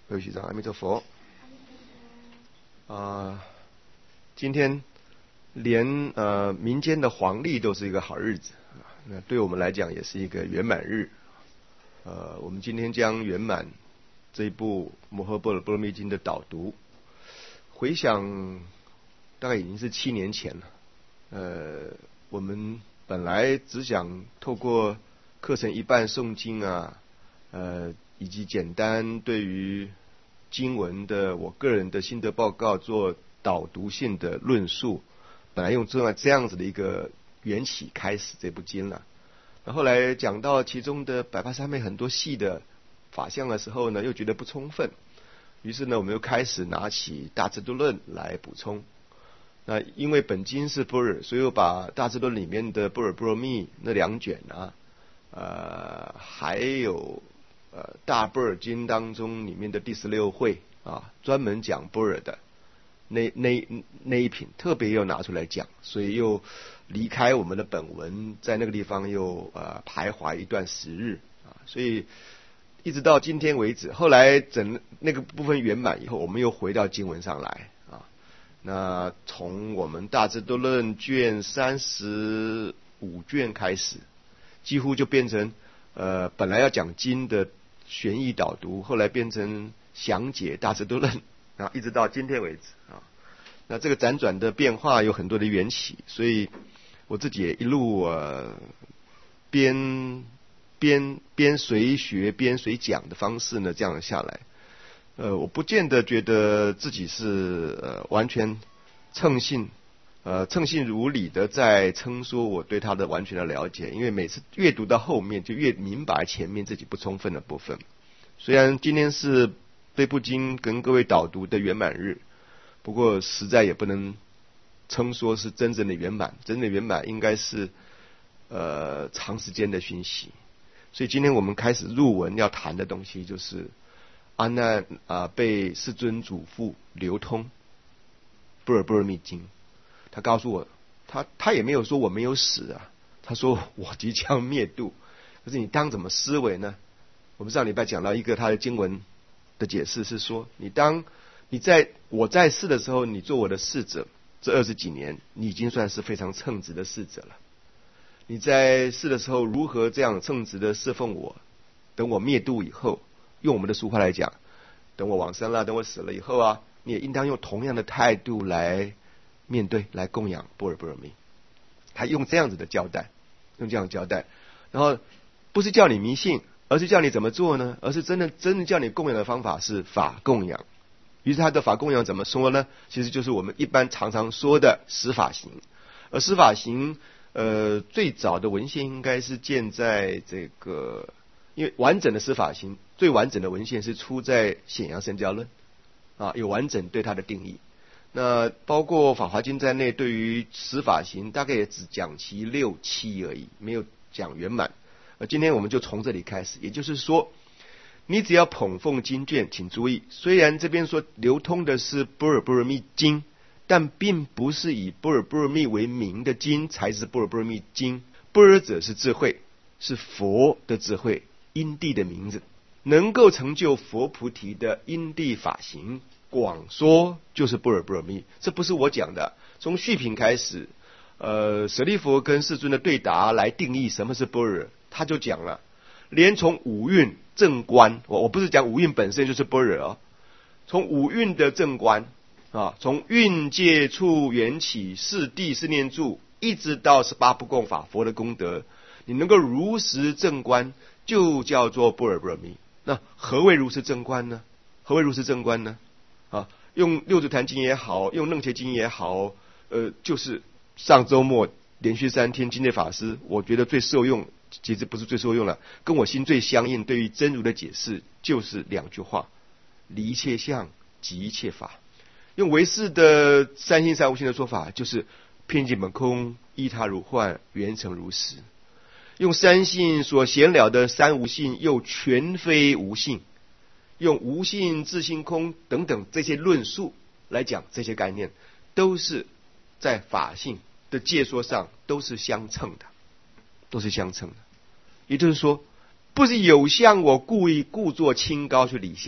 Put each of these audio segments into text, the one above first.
各位学长，阿弥陀佛。今天连民间的黄历都是一个好日子，那对我们来讲也是一个圆满日。我们今天将圆满这一部《摩诃般若波罗蜜经》的导读，回想大概已经是7年前了。我们本来只想透过课程一半诵经以及简单对于经文的我个人的心得报告做导读性的论述，本来用这样子的一个缘起开始这部经了。那后来讲到其中的183枚很多细的法相的时候呢，又觉得不充分，于是呢我们又开始拿起大智度论来补充。那因为本经是般若，所以我把大智度论里面的般若波罗蜜那2卷还有大般若经当中里面的第16会专门讲般若的那一品特别又拿出来讲，所以又离开我们的本文，在那个地方又徘徊一段时日所以一直到今天为止。后来那个部分圆满以后，我们又回到经文上来那从我们大智度论卷35卷开始，几乎就变成本来要讲经的玄义导读，后来变成详解大智度论一直到今天为止那这个辗转的变化有很多的缘起，所以我自己也一路边随学边随讲的方式呢，这样下来。我不见得觉得自己是完全称性如理的在称说我对他的完全的了解，因为每次越读到后面就越明白前面自己不充分的部分。虽然今天是这部经跟各位导读的圆满日，不过实在也不能称说是真正的圆满，真正的圆满应该是长时间的熏习。所以今天我们开始入文要谈的东西，就是阿难被世尊嘱咐流通般若波罗蜜经。他告诉我，他也没有说我没有死他说我即将灭度。可是你当怎么思维呢？我们上礼拜讲到一个他的经文的解释是说，我在世的时候，你做我的侍者，这20几年你已经算是非常称职的侍者了。你在世的时候如何这样称职的侍奉我，等我灭度以后，用我们的俗话来讲，等我往生了，等我死了以后你也应当用同样的态度来面对，来供养般若波罗蜜。他用这样子的交代，然后不是叫你迷信，而是叫你怎么做呢？而是真的叫你供养的方法是法供养。于是他的法供养怎么说呢？其实就是我们一般常常说的十法行。而十法行最早的文献应该是建在这个，因为完整的十法行最完整的文献是出在显扬圣教论有完整对它的定义。那包括法华经在内，对于十法行大概也只讲其6、7而已，没有讲圆满。今天我们就从这里开始，也就是说，你只要捧奉经卷，请注意，虽然这边说流通的是般若波罗蜜经，但并不是以般若波罗蜜为名的经才是般若波罗蜜经。般若者是智慧，是佛的智慧，因地的名字，能够成就佛菩提的因地法行，广说就是般若波罗蜜。这不是我讲的，从续品开始舍利弗跟世尊的对答来定义什么是般若，他就讲了，连从五蕴正观，我不是讲五蕴本身就是般若从五蕴的正观从蕴界处缘起四谛四念住，一直到18不共法佛的功德，你能够如实正观，就叫做般若波罗蜜。那何谓如实正观呢？用六祖坛经也好，用楞伽经也好，就是上周末连续3天金戒法师，我觉得最受用，其实不是最受用了，跟我心最相应，对于真如的解释就是2句话：离一切相，即一切法。用唯识的三性三无性的说法，就是遍尽本空，依他如幻，缘成如实。用三性所显了的三无性，又全非无性。用无性、自性空等等这些论述来讲，这些概念都是在法性的界说上都是相称的，也就是说，不是有相我故作清高去理相，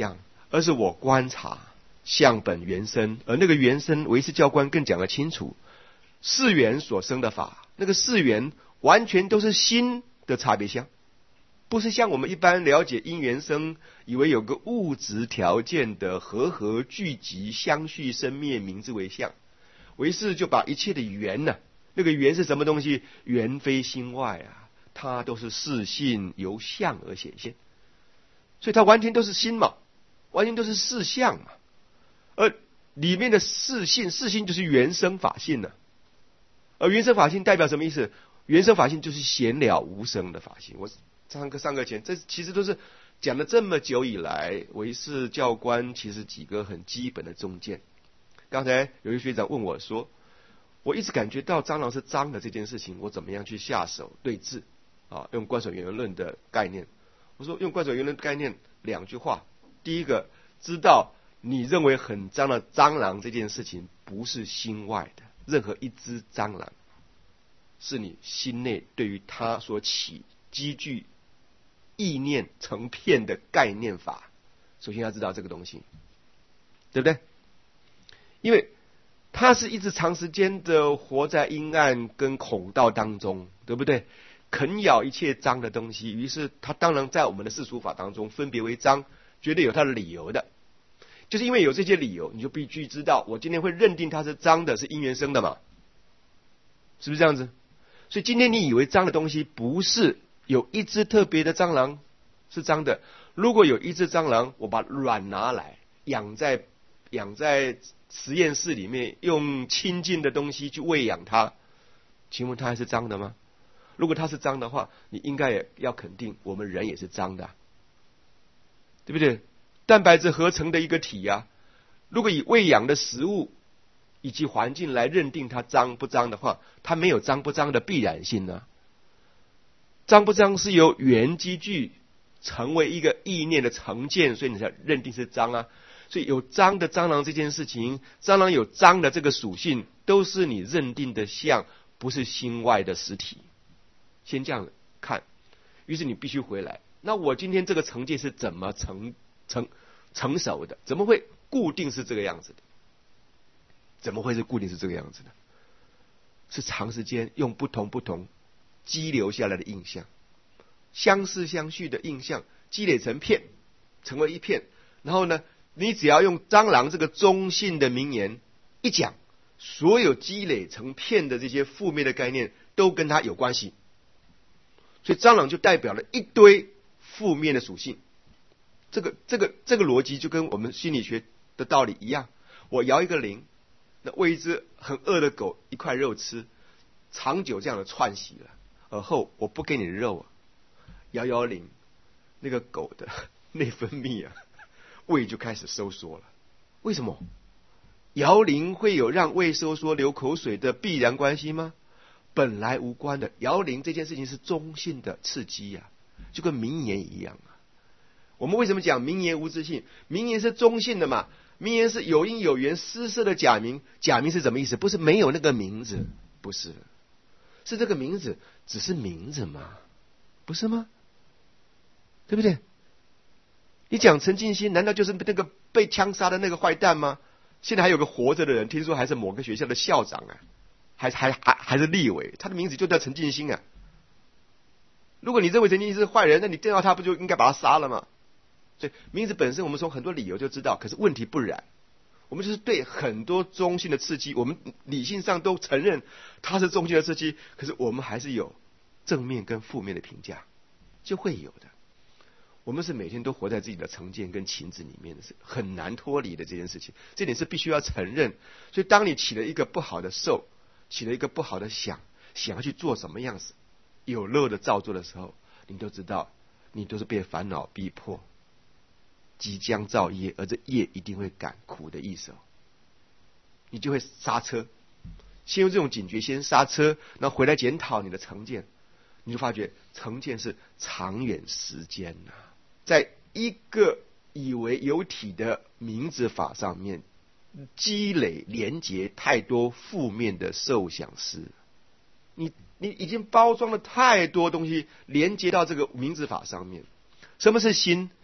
而是我观察相本原生，而那个原生唯识教官更讲得清楚，是缘所生的法，那个是缘完全都是心的差别相，不是像我们一般了解因缘生，以为有个物质条件的和聚集相续生灭，名之为相。唯识就把一切的缘呢，那个缘是什么东西？缘非心外啊，它都是事性由相而显现，所以它完全都是心嘛，完全都是事相嘛。而里面的事性就是原生法性呢。而原生法性代表什么意思？原生法性就是显了无生的法性。我上课前，这其实都是讲了这么久以来，唯识教官其实几个很基本的中见。刚才有一个学长问我说，我一直感觉到蟑螂是脏的这件事情，我怎么样去下手对治啊？用观守缘论的概念，我说用观守缘论的概念2句话。第一个，知道你认为很脏的蟑螂这件事情不是心外的，任何一只蟑螂是你心内对于它所起积聚意念成片的概念法，首先要知道这个东西，对不对？因为它是一直长时间的活在阴暗跟孔道当中，对不对？啃咬一切脏的东西，于是它当然在我们的世俗法当中分别为脏，绝对有它的理由的。就是因为有这些理由，你就必须知道，我今天会认定它是脏的，是因缘生的嘛，是不是这样子？所以今天你以为脏的东西，不是有一只特别的蟑螂是脏的。如果有一只蟑螂，我把卵拿来养在实验室里面，用清净的东西去喂养它，请问它还是脏的吗？如果它是脏的话，你应该也要肯定我们人也是脏的，对不对？蛋白质合成的一个体啊，如果以喂养的食物以及环境来认定它脏不脏的话，它没有脏不脏的必然性呢。脏不脏是由缘积聚成为一个意念的成见，所以你才认定是脏啊。所以有脏的蟑螂这件事情，蟑螂有脏的这个属性，都是你认定的相，不是心外的实体。先这样看，于是你必须回来。那我今天这个成见是怎么成熟的？怎么会固定是这个样子的？怎么会是固定是这个样子的？是长时间用不同积留下来的印象，相似相续的印象积累成片，成为一片。然后呢，你只要用蟑螂这个中性的名言一讲，所有积累成片的这些负面的概念都跟它有关系。所以蟑螂就代表了一堆负面的属性。这个逻辑就跟我们心理学的道理一样。我摇一个铃，那喂一只很饿的狗一块肉吃，长久这样的串习了，而后我不给你肉啊，摇铃，那个狗的内分泌啊，胃就开始收缩了。为什么？摇铃会有让胃收缩流口水的必然关系吗？本来无关的。摇铃这件事情是中性的刺激啊，就跟名言一样啊。我们为什么讲名言无自性？名言是中性的嘛，名言是有因有缘施设的假名。假名是什么意思？不是没有那个名字，不是，是这个名字只是名字嘛，不是吗？对不对？你讲陈进兴，难道就是那个被枪杀的那个坏蛋吗？现在还有个活着的人，听说还是某个学校的校长啊，还是立委，他的名字就叫陈进兴啊。如果你认为陈进兴是坏人，那你见到他不就应该把他杀了吗？所以名字本身我们从很多理由就知道，可是问题不然。我们就是对很多中性的刺激，我们理性上都承认它是中性的刺激，可是我们还是有正面跟负面的评价，就会有的。我们是每天都活在自己的成见跟情子里面的，是很难脱离的这件事情，这点是必须要承认。所以当你起了一个不好的受，起了一个不好的想要去做什么样子有漏的造作的时候，你都知道你都是被烦恼逼迫即将造业，而这业一定会感苦的意思。你就会刹车，先用这种警觉先刹车，然后回来检讨你的成见，你就发觉成见是长远时间啊，在一个以为有体的名字法上面积累连结太多负面的受想思，你已经包装了太多东西连接到这个名字法上面。什么是心？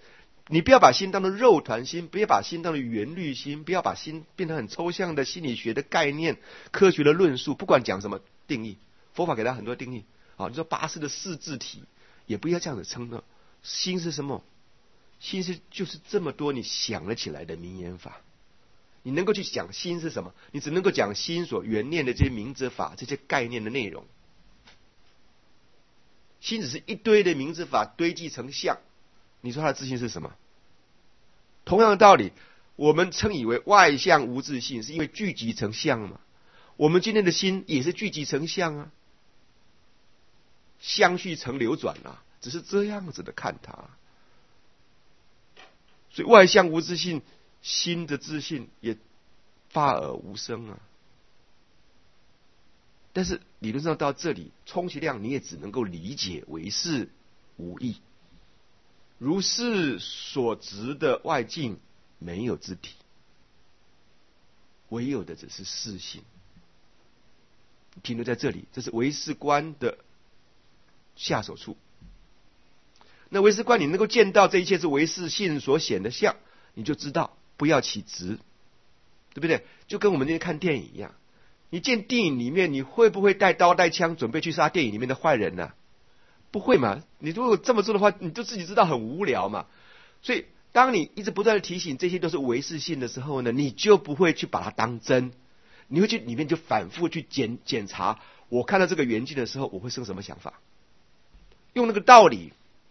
你不要把心当成肉团心，不要把心当成圆律心，不要把心变成很抽象的心理学的概念、科学的论述，不管讲什么定义，佛法给他很多定义。你说八识的四字体，也不要这样子称的。心是什么？心就是这么多你想得起来的名言法。你能够去讲心是什么？你只能够讲心所缘念的这些名字法、这些概念的内容。心只是一堆的名字法堆积成相，你说它的自信是什么？同样的道理，我们称以为外相无自性，是因为聚集成相嘛。我们今天的心也是聚集成相啊，相续成流转啊，只是这样子的看它。所以外相无自性，心的自信也发而无声啊。但是理论上到这里，充其量你也只能够理解为是无义。如是所执的外境没有自体，唯有的只是事性。停留在这里，这是唯识观的下手处。那唯识观你能够见到这一切是唯识性所显的相，你就知道不要起执，对不对？就跟我们今天看电影一样，你见电影里面你会不会带刀带枪准备去杀电影里面的坏人呢？不会嘛？你如果这么做的话，你就自己知道很无聊嘛。所以当你一直不断的提醒这些都是唯识性的时候呢，你就不会去把它当真，你会去里面就反复去检查，我看到这个缘境的时候我会生什么想法，用那个道理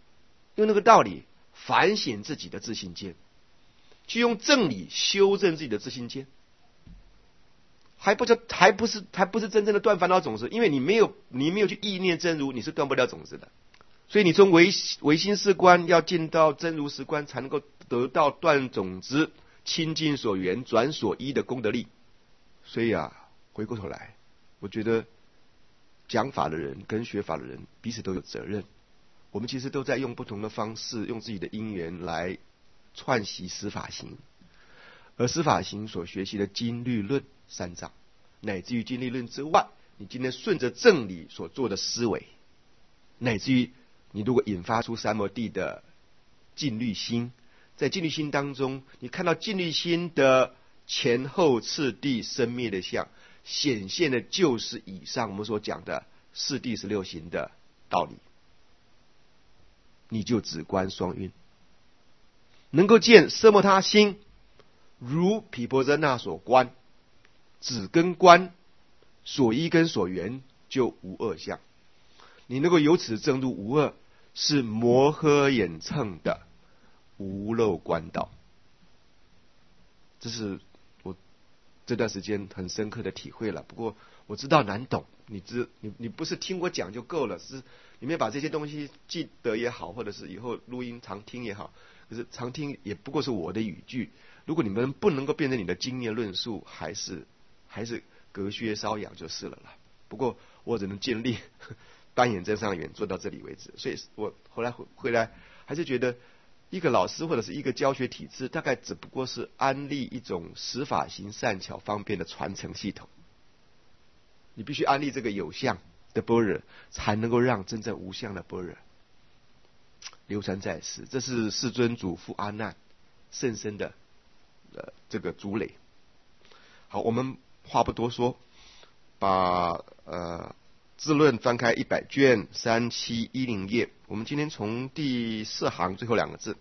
反省自己的自信见，去用正理修正自己的自信见，还不是真正的断烦恼种子，因为你没有去意念真如，你是断不了种子的。所以你从唯心识观要进到真如识观，才能够得到断种子、清净所缘、转所依的功德力。所以回过头来，我觉得讲法的人跟学法的人彼此都有责任。我们其实都在用不同的方式，用自己的因缘来串习十法行，而十法行所学习的经律论三藏，乃至于经律论之外，你今天顺着正理所做的思维，乃至于你如果引发出三摩地的静虑心，在静虑心当中，你看到静虑心的前后次第生灭的相，显现的就是以上我们所讲的四谛16行的道理，你就止观双运，能够见奢摩他心如毗婆舍那所观，止跟观所依跟所缘就无二相。你能够由此证入无二，是摩诃眼乘的无漏观道。这是我这段时间很深刻的体会了。不过我知道难懂，你不是听我讲就够了，是你们把这些东西记得也好，或者是以后录音常听也好，可是常听也不过是我的语句。如果你们不能够变成你的经验论述，还是隔靴搔痒就是了啦。不过我只能尽力扮演真上缘，做到这里为止。所以我后来回来还是觉得，一个老师或者是一个教学体制，大概只不过是安立一种十法行善巧方便的传承系统。你必须安立这个有相的般若，才能够让真正无相的般若流传在世。这是世尊祖父阿难甚深的这个主累。好，我们话不多说，把字论翻开100卷3710页，我们今天从第4行最后2个字，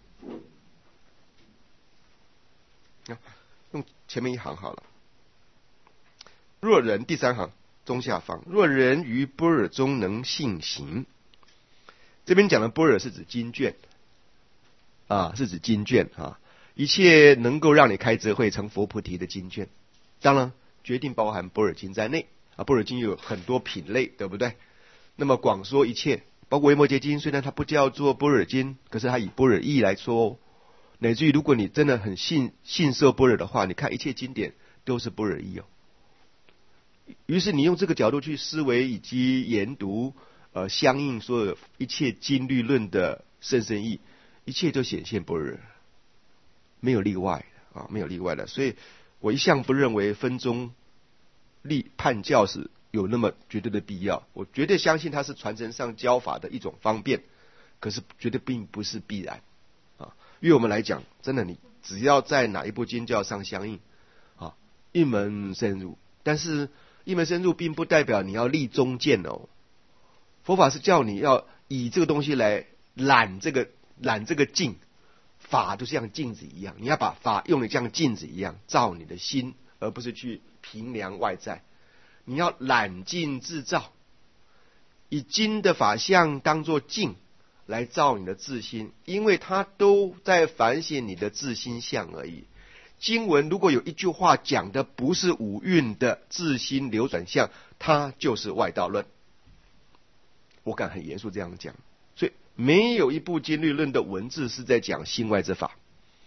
用前面一行好了。若人，第3行中下方，若人于般若中能信行，这边讲的般若是指经卷是指经卷一切能够让你开智慧成佛菩提的经卷，当然决定包含般若经在内般若经有很多品类，对不对？那么广说一切，包括维摩诘经，虽然它不叫做般若经，可是它以般若义来说乃至于如果你真的很信受般若的话，你看一切经典都是般若义于是你用这个角度去思维以及研读相应所有一切经律论的甚深义，一切都显现般若，没有例外没有例外的。所以我一向不认为分宗判教是有那么绝对的必要，我绝对相信它是传承上教法的一种方便，可是绝对并不是必然于我们来讲，真的你只要在哪一部经教上相应，啊，一门深入。但是一门深入并不代表你要立中见哦。佛法是叫你要以这个东西来揽这个镜，法就像镜子一样，你要把法用的像镜子一样照你的心，而不是去评量外在。你要揽镜自照，以经的法相当作镜来照你的自心，因为它都在反省你的自心相而已。经文如果有一句话讲的不是五蕴的自心流转相，它就是外道论。我敢很严肃这样讲，所以没有一部经律论的文字是在讲心外之法，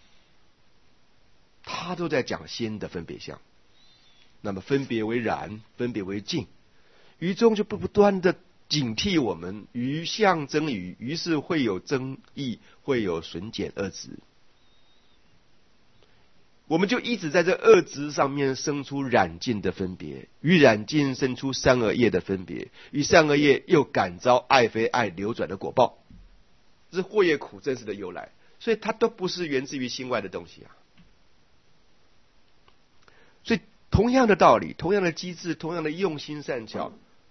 它都在讲心的分别相。那么分别为染，分别为净，于中就不断的警惕我们于相争语，于是会有争议，会有损减二执。我们就一直在这二执上面生出染净的分别，于染净生出善恶业的分别，于善恶业又感召爱非爱流转的果报，这是祸业苦真实的由来。所以它都不是源自于心外的东西啊。所以同样的道理，同样的机制，同样的用心善巧，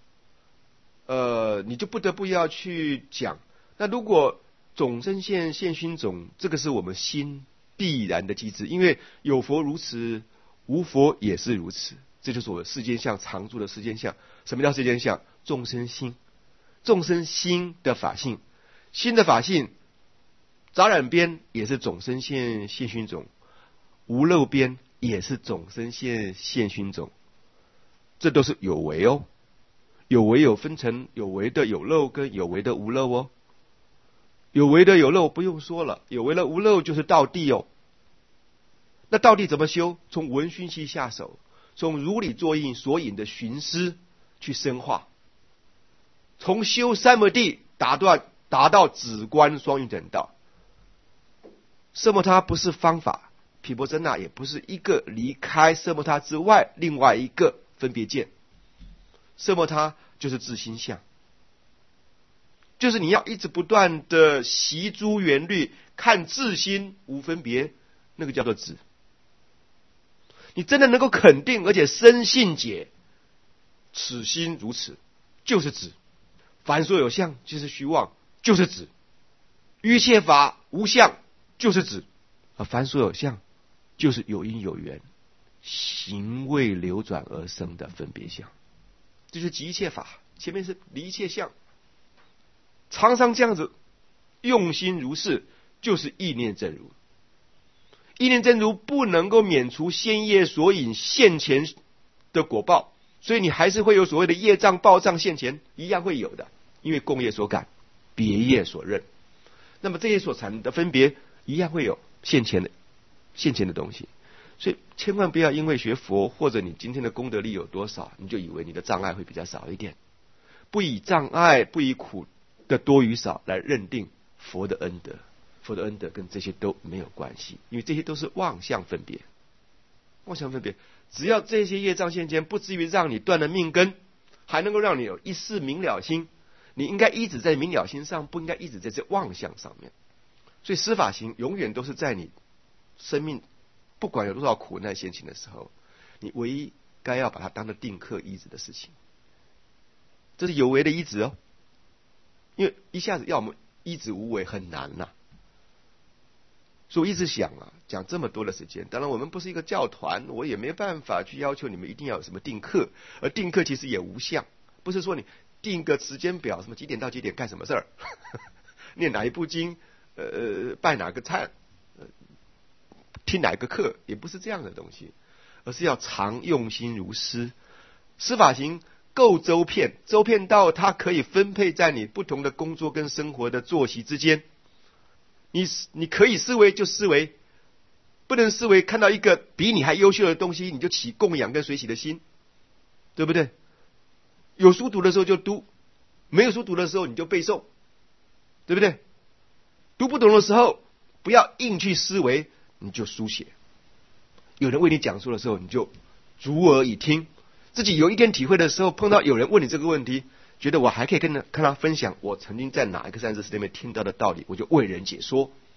你就不得不要去讲。那如果种生现熏种，这个是我们心必然的机制，因为有佛如此，无佛也是如此。这就是我们世间相常住的世间相。什么叫世间相？众生心，众生心的法性，心的法性，杂染边也是种生现熏种，无漏边也是种生现熏种，这都是有为哦。有为有分成有为的有漏跟有为的无漏哦。有为的有漏不用说了，有为的无漏就是道地哦。那道地怎么修？从闻熏习下手，从如理作印所引的寻思去深化，从修三摩地达到止观双运等道。奢摩他不是方法，毗婆舍那也不是一个离开奢摩他之外另外一个分别见。奢摩他就是自心相，就是你要一直不断的习诸缘律，看自心无分别，那个叫做止。你真的能够肯定而且深信解，此心如此，就是止。凡所有相即是虚妄，就是止。一切法无相，就是止。凡所有相就是有因有缘，行为流转而生的分别相，这就是即一切法。前面是离一切相，常常这样子用心如是，就是意念正如。意念正如不能够免除先业所引现前的果报，所以你还是会有所谓的业障报障现前，一样会有的，因为共业所感，别业所认，那么这些所产的分别一样会有现前的东西。所以千万不要因为学佛或者你今天的功德力有多少，你就以为你的障碍会比较少一点。不以障碍，不以苦的多与少来认定佛的恩德，佛的恩德跟这些都没有关系，因为这些都是妄相分别。妄想分别，只要这些业障现前不至于让你断了命根，还能够让你有一世明了心，你应该一直在明了心上，不应该一直在这妄想上面。所以施法行永远都是在你生命不管有多少苦难现前的时候，你唯一该要把它当作定课依止的事情。这是有为的依止哦，因为一下子要我们依止无为很难呐。所以我一直想啊，讲这么多的时间，当然我们不是一个教团，我也没办法去要求你们一定要有什么定课，而定课其实也无相，不是说你定个时间表，什么几点到几点干什么事儿，念哪一部经，拜哪个忏，听哪个课，也不是这样的东西，而是要常用心如施。施法行够周遍，周遍到它可以分配在你不同的工作跟生活的作息之间。你可以思维就思维，不能思维看到一个比你还优秀的东西，你就起供养跟随喜的心，对不对？有书读的时候就读，没有书读的时候你就背诵，对不对？读不懂的时候不要硬去思维，你就书写。有人为你讲述的时候，你就逐耳以听。自己有一点体会的时候，碰到有人问你这个问题，觉得我还可以跟他分享我曾经在哪一个善知识里面听到的道理，我就为人解说。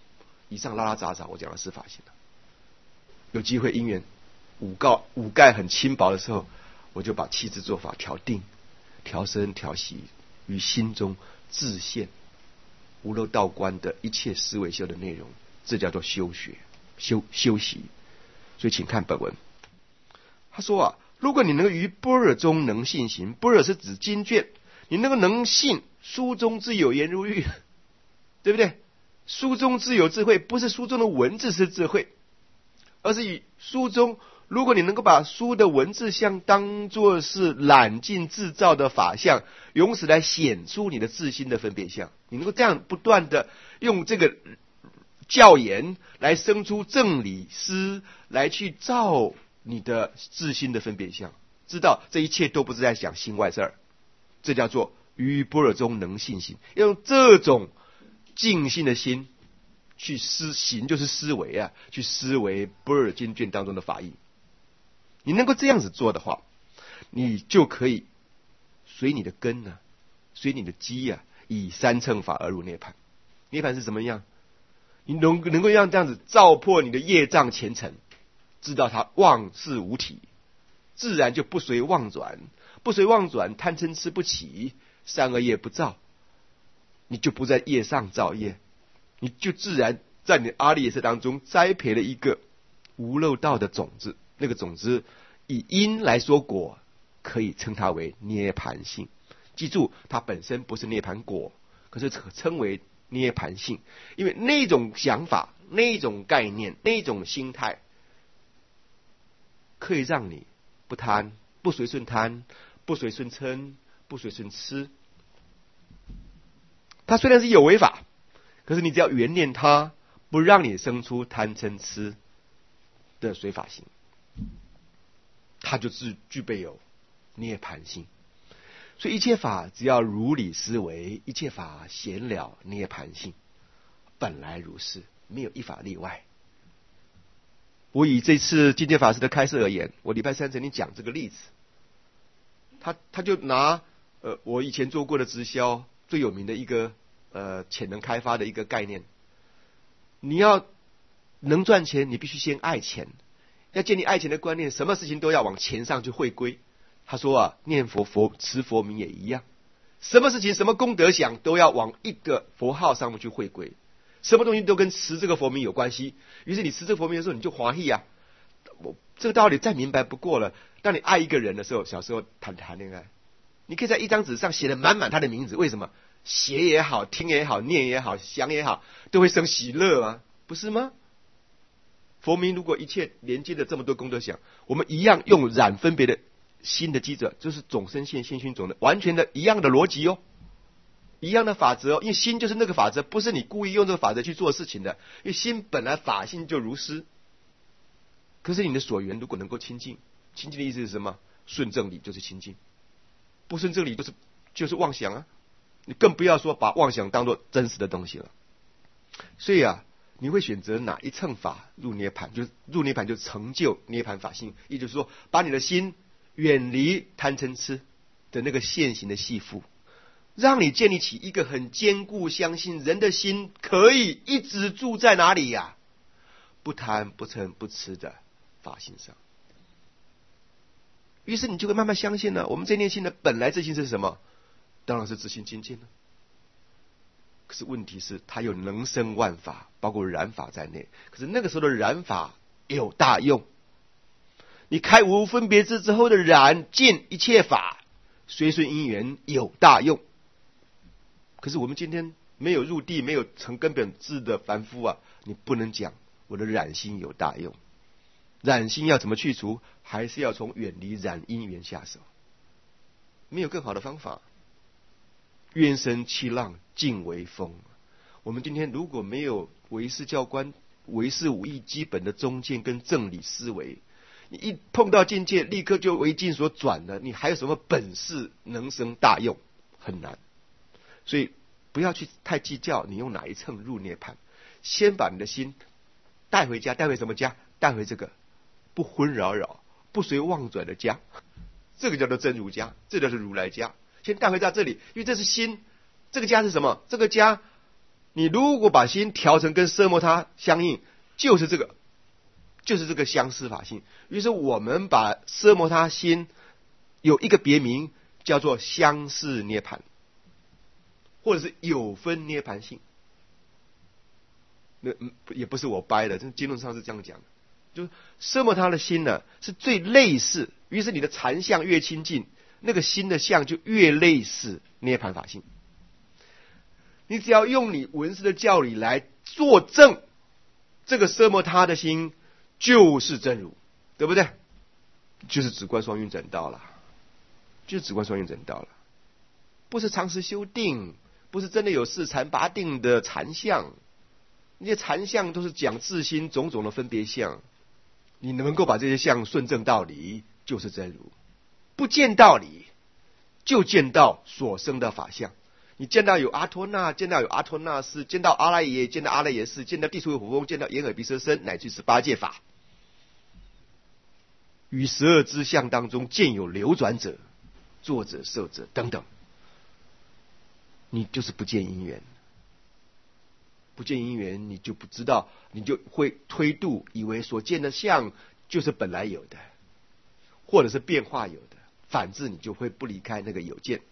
以上拉拉杂杂我讲的是法性了。有机会因缘五盖很轻薄的时候，我就把七支做法调定、调身、调息于心中自现无漏道观的一切思维修的内容，这叫做修学、修习。所以请看本文，他说啊，如果你能够于般若中能信行，般若是指经卷，你那个能信，书中自有颜如玉，对不对？书中自有智慧，不是书中的文字是智慧，而是以书中，如果你能够把书的文字像当作是染净制造的法相，由此来显出你的自心的分别相，你能够这样不断的用这个教言来生出正理思，来去照你的自心的分别相，知道这一切都不是在讲心外事儿，这叫做于般若中能信行，要用这种静心的心去行，就是思维啊，去思维般若经卷当中的法义。你能够这样子做的话，你就可以随你的根啊，随你的基啊，以三乘法而入涅槃。涅槃是什么样？你能够让这样子照破你的业障前尘，知道它妄事无体，自然就不随妄转，不随妄转，贪嗔痴不起，善恶业不造，你就不在业上造业，你就自然在你的阿赖耶识当中栽培了一个无漏道的种子。那个种子以因来说果，可以称它为涅槃性。记住，它本身不是涅槃果，可是称为涅槃性，因为那种想法、那种概念、那种心态，可以让你不贪，不随顺贪，不随顺嗔，不随顺痴。它虽然是有为法，可是你只要原念它，不让你生出贪嗔痴的随法性，它就具备有涅槃性。所以一切法只要如理思维，一切法显了涅槃性，本来如是，没有一法例外。我以这次境界法师的开示而言，我礼拜三曾经讲这个例子，他就拿我以前做过的直销最有名的一个潜能开发的一个概念，你要能赚钱，你必须先爱钱，要建立爱钱的观念，什么事情都要往钱上去汇归。他说啊，念佛持佛名也一样，什么事情什么功德想都要往一个佛号上面去汇归，什么东西都跟持这个佛名有关系。于是你持这个佛名的时候，你就华裔啊，这个道理再明白不过了。当你爱一个人的时候，小时候谈恋爱，你可以在一张纸上写得满满他的名字，为什么？写也好，听也好，念也好，想也好，都会生喜乐啊，不是吗？佛名如果一切连接的这么多功德想，我们一样用染分别的心的基者，就是种生现现熏种的，完全的一样的逻辑哦，一样的法则哦。因为心就是那个法则，不是你故意用这个法则去做事情的，因为心本来法性就如是。可是你的所缘如果能够清净，清净的意思是什么？顺正理就是清净，不顺正理就是妄想啊。你更不要说把妄想当作真实的东西了。所以啊，你会选择哪一乘法入涅槃？就是入涅槃就成就涅槃法性，也就是说，把你的心远离贪嗔痴的那个现行的系缚，让你建立起一个很坚固相信人的心可以一直住在哪里呀？不贪不嗔不痴的法性上。于是你就会慢慢相信了，我们这念心的本来自性是什么？当然是自性清净了。可是问题是，它有能生万法，包括染法在内。可是那个时候的染法有大用，你开无分别智之后的染尽一切法，随顺因缘有大用。可是我们今天没有入地，没有成根本智的凡夫啊，你不能讲我的染心有大用。染心要怎么去除？还是要从远离染因缘下手，没有更好的方法。冤声气浪尽为风。我们今天如果没有唯识教官、唯识五义基本的中见跟正理思维，你一碰到境界立刻就为境所转了，你还有什么本事能生大用？很难。所以不要去太计较你用哪一乘入涅槃，先把你的心带回家。带回什么家？带回这个不昏扰扰、不随妄转的家，这个叫做真如家，这叫做如来家。先带回到这里，因为这是心。这个家是什么？这个家你如果把心调成跟奢摩他相应，就是这个相似法性。于是我们把奢摩他心有一个别名，叫做相似涅盘，或者是有分涅盘性。那也不是我掰的，这经论上是这样讲的。就是奢摩他的心呢，是最类似，于是你的禅相越亲近，那个心的相就越类似涅盘法性。你只要用你文思的教理来作证，这个奢摩他的心就是真如，对不对？就是止观双运整道了，就是止观双运整道了，不是常识修定，不是真的有四禅八定的禅相，那些禅相都是讲自心种种的分别相。你能够把这些相顺正道理，就是真如。不见道理，就见到所生的法相。你见到有阿托那，见到有阿托那斯，见到阿赖耶，见到阿赖耶识，见到地水火风，见到眼耳鼻舌身，乃至18界法，与12支相当中见有流转者、作者、受者等等，你就是不见因缘。不见因缘，你就不知道，你就会推度，以为所见的相就是本来有的，或者是变化有的，反之你就会不离开那个有见。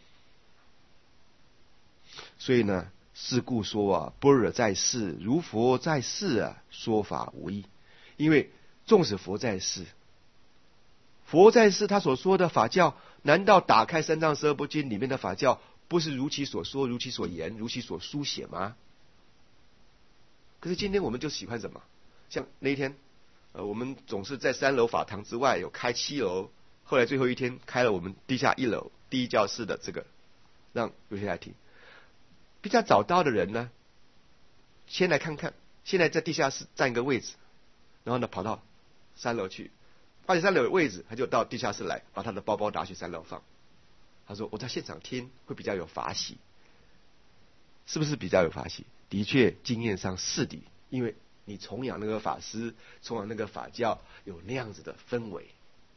所以呢，是故说啊，般若在世，如佛在世啊，说法无异。因为纵使佛在世，佛在世他所说的法教，难道打开三藏十二部经里面的法教，不是如其所说、如其所言、如其所书写吗？可是今天我们就喜欢什么？像那一天，我们总是在3楼法堂之外有开7楼，后来最后一天开了我们地下1楼第一教室的这个，让有些来听。比较早到的人呢，先来看看，现在在地下室占一个位置，然后呢跑到3楼去，发现3楼有位置，他就到地下室来，把他的包包拿去3楼放。他说我在现场听会比较有法喜，是不是比较有法喜？的确，经验上是的，因为你崇仰那个法师，崇仰那个法教，有那样子的氛围。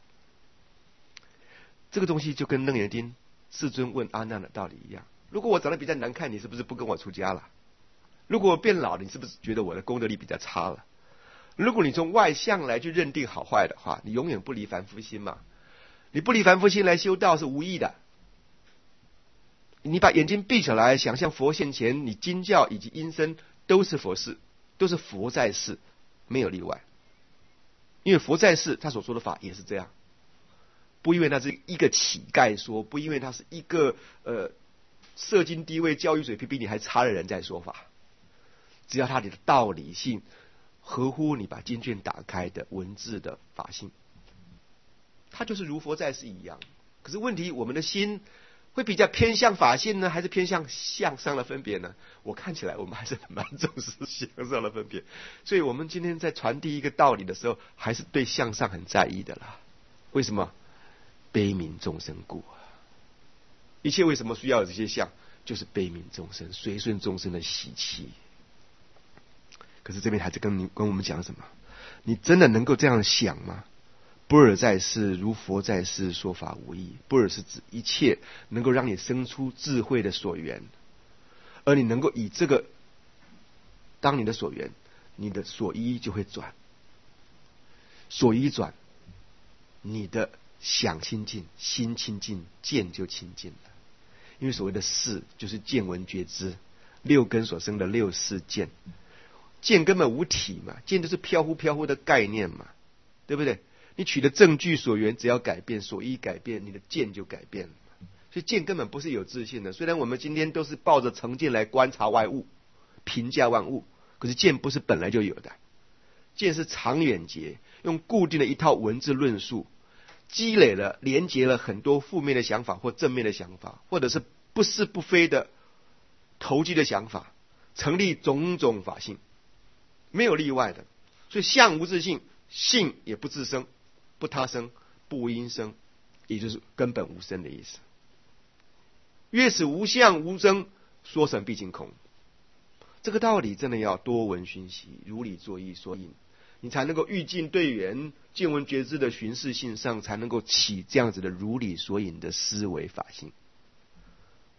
这个东西就跟楞严经世尊问阿难的道理一样。如果我长得比较难看，你是不是不跟我出家了？如果我变老了，你是不是觉得我的功德力比较差了？如果你从外相来去认定好坏的话，你永远不离凡夫心嘛。你不离凡夫心来修道是无益的。你把眼睛闭起来，想象佛现前，你经教以及阴身都是佛事，都是佛在世，没有例外。因为佛在世，他所说的法也是这样，不因为他是一个乞丐说，不因为他是一个社经地位、教育水平比你还差的人在说法，只要他的道理性合乎你把经卷打开的文字的法性，他就是如佛在世一样。可是问题，我们的心会比较偏向法性呢，还是偏向相上的分别呢？我看起来我们还是蛮重视相上的分别，所以我们今天在传递一个道理的时候，还是对相上很在意的啦。为什么？悲悯众生故啊！一切为什么需要有这些相？就是悲悯众生，随顺众生的习气。可是这边还是跟我们讲什么？你真的能够这样想吗？般若在世，如佛在世，说法无异。般若是指一切能够让你生出智慧的所缘，而你能够以这个当你的所缘，你的所依就会转，所依转，你的想清净，心清净，见就清净了。因为所谓的识，就是见闻觉知6根所生的6识见，见根本无体嘛，见都是飘忽飘忽的概念嘛，对不对？你取的证据所缘只要改变，所依改变，你的见就改变了。所以见根本不是有自性的。虽然我们今天都是抱着成见来观察外物，评价万物，可是见不是本来就有的。见是长远劫，用固定的一套文字论述，积累了连结了很多负面的想法或正面的想法，或者是不是不非的投机的想法，成立种种法性，没有例外的。所以相无自性，性也不自生，不他生，不无因生，也就是根本无生的意思。越是无相无生，说成毕竟空。这个道理真的要多闻熏习，如理作意说引，你才能够欲尽对缘，见闻觉知的巡视性上，才能够起这样子的如理所引的思维法性。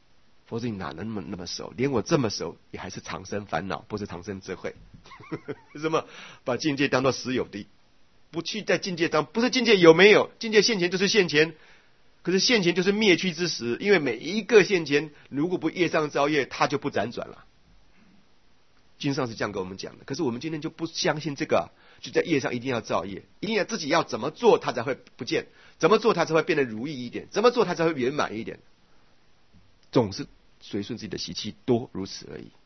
否则你哪能那么熟？连我这么熟，也还是常生烦恼，不是常生智慧。为什么把境界当作实有的？不去在境界当，不是境界有没有？境界现前就是现前，可是现前就是灭去之时，因为每一个现前，如果不业障造业，它就不辗转了。经上是这样跟我们讲的，可是我们今天就不相信这个，就在业上一定要造业，一定要自己要怎么做，它才会不见；怎么做，它才会变得如意一点；怎么做，它才会圆满一点。总是随顺自己的习气多，如此而已。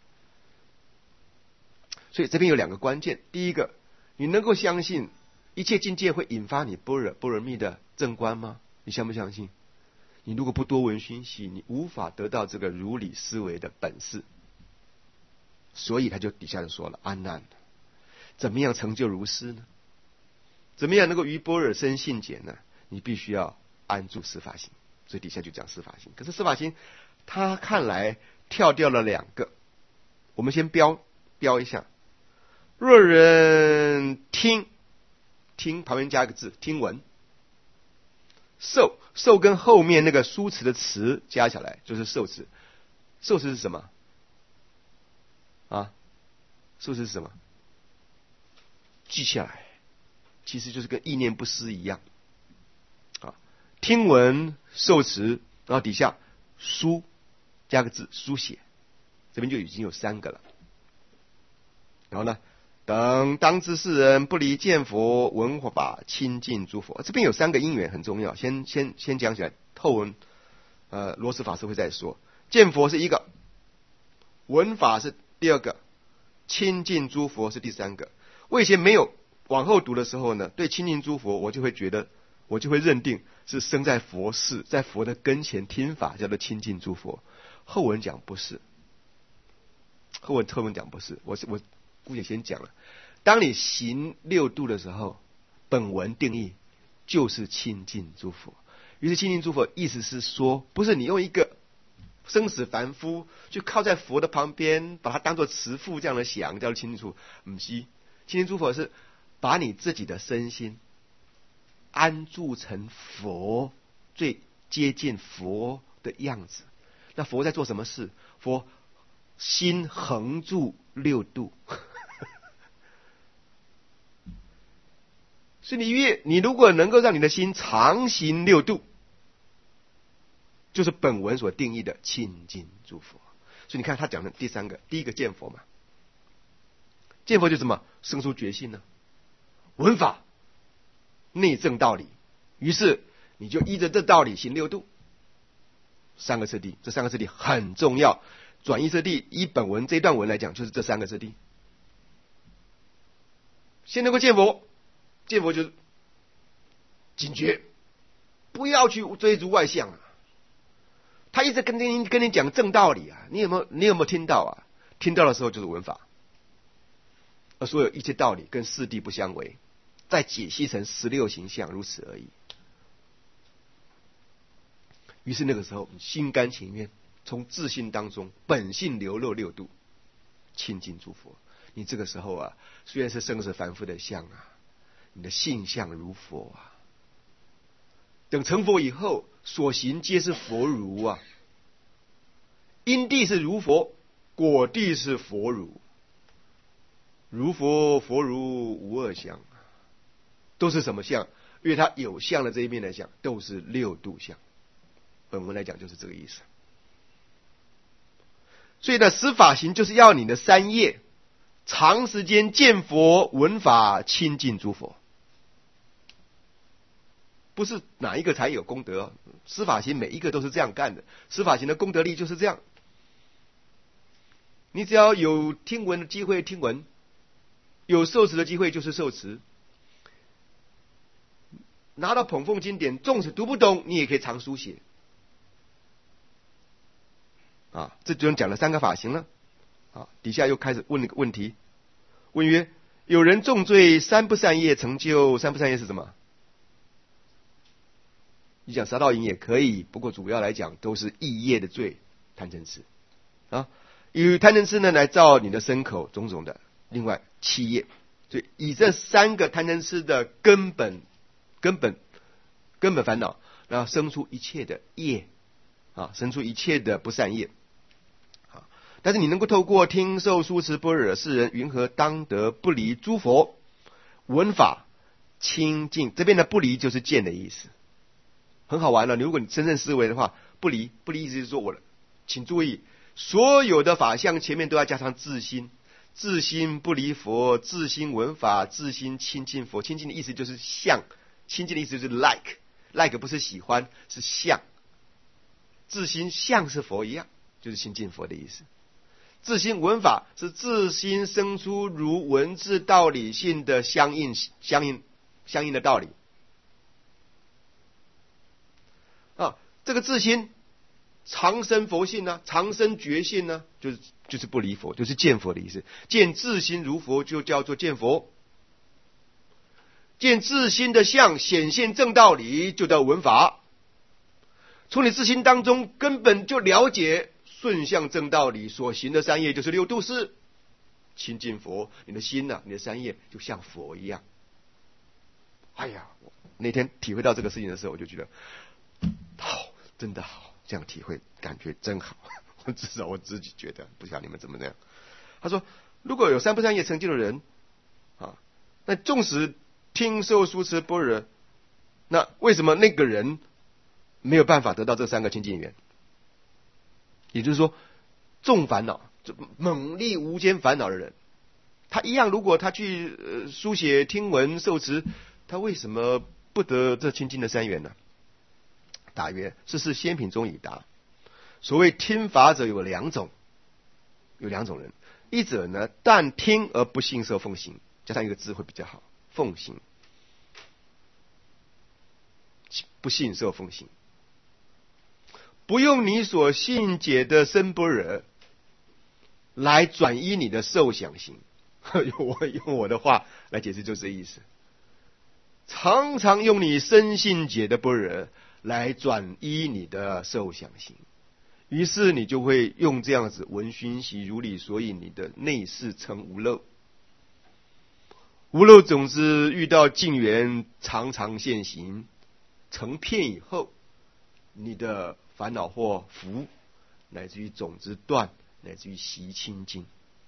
所以这边有两个关键：第一个，你能够相信一切境界会引发你般若蜜的正观吗？你相不相信？你如果不多闻熏习，你无法得到这个如理思维的本事。所以他就底下就说了：阿难，怎么样成就如是呢？怎么样能够于般若生信解呢？你必须要安住十法行。所以底下就讲十法行。可是十法行他看来跳掉了两个，我们先标一下。若人听旁边加一个字，听闻。受跟后面那个书词的词加起来就是受词。受词是什么啊？受词是什么？记下来，其实就是跟意念不失一样啊。听闻受词，然后底下书加个字，书写，这边就已经有三个了。然后呢，等当知世人不离见佛闻法亲近诸佛，这边有三个因缘很重要，先讲起来。后文罗什法师会再说。见佛是一个，闻法是第二个，亲近诸佛是第三个。我以前没有往后读的时候呢，对亲近诸佛我就会认定是生在佛世，在佛的跟前听法叫做亲近诸佛。后文讲不是，后文讲不是，我姑且先讲了。当你行六度的时候，本文定义就是亲近诸佛。于是亲近诸佛意思是说，不是你用一个生死凡夫去靠在佛的旁边，把它当作慈父这样的想，叫做亲近诸佛。不是，亲近诸佛是把你自己的身心安住成佛，最接近佛的样子。那佛在做什么事？佛心横住六度。所以你如果能够让你的心常行六度，就是本文所定义的亲近诸佛。所以你看他讲的第三个，第一个见佛嘛，见佛就是什么？生出决心呢，闻法内证道理，于是你就依着这道理行六度。三个次第，这三个次第很重要。转依次第，依本文这段文来讲，就是这三个次第。先能够见佛，见佛就是警觉，不要去追逐外相啊。他一直跟你讲正道理啊，你有没有听到啊？听到的时候就是闻法，而所有一切道理跟四谛不相违，再解析成16形象，如此而已。于是那个时候心甘情愿从自信当中本性流露六度，亲近诸佛。你这个时候啊，虽然是生死凡夫的相啊，你的性相如佛啊。等成佛以后，所行皆是佛如啊。因地是如佛，果地是佛如。如佛，佛如，无二相。都是什么相？因为它有相的这一面来讲，都是六度相。本文来讲就是这个意思。所以呢，十法行就是要你的三业长时间见佛闻法亲近诸佛，不是哪一个才有功德。十法行每一个都是这样干的，十法行的功德力就是这样。你只要有听闻的机会听闻，有受持的机会就是受持，拿到捧诵经典，纵使读不懂，你也可以常书写。这就讲了三个法行了。底下又开始问了个问题，问曰：有人重罪三不善业成就，三不善业是什么？你讲杀盗淫也可以，不过主要来讲都是异业的罪，贪嗔痴以贪嗔痴呢来造你的身口种种的另外七业。所以以这三个贪嗔痴的根本烦恼，然后生出一切的业生出一切的不善业。 但是你能够透过听受书持般若，世人云何当得不离诸佛闻法清净？这边的不离就是见的意思，很好玩了。如果你真正思维的话，不离意思就是说请注意，所有的法相前面都要加上自心，自心不离佛，自心闻法，自心亲近佛。亲近的意思就是像，亲近的意思就是 like 不是喜欢，是像。自心像是佛一样，就是亲近佛的意思。自心闻法是自心生出如文字道理性的相应的道理啊。这个自心长生佛性呢，长生觉性呢，就是不离佛，就是见佛的意思。见自心如佛就叫做见佛，见自心的相显现正道理就叫闻法。从你自心当中根本就了解顺向正道理所行的三业就是六度世，亲近佛，你的心你的三业就像佛一样。哎呀，那天体会到这个事情的时候，我就觉得好，真的好，这样体会感觉真好。至少我自己觉得，不晓得你们怎么样。他说，如果有三不三业成就的人啊，那纵使听受书持般若，那为什么那个人没有办法得到这三个清净缘？也就是说，重烦恼、猛力无间烦恼的人，他一样，如果他去书写、听闻、受持，他为什么不得这清净的三缘呢？答曰：世事先品中已答。所谓听法者有两种人，一者呢，但听而不信受奉行，加上一个字会比较好，奉行，不信受奉行。不用你所信解的深般若来转移你的受想行，用我的话来解释就这意思。常常用你深信解的般若来转移你的受想行，于是你就会用这样子闻熏习如理，所以你的内视成无漏。无漏种子遇到境缘常常现行，成片以后，你的烦恼或伏，乃至于种子断，乃至于习清净。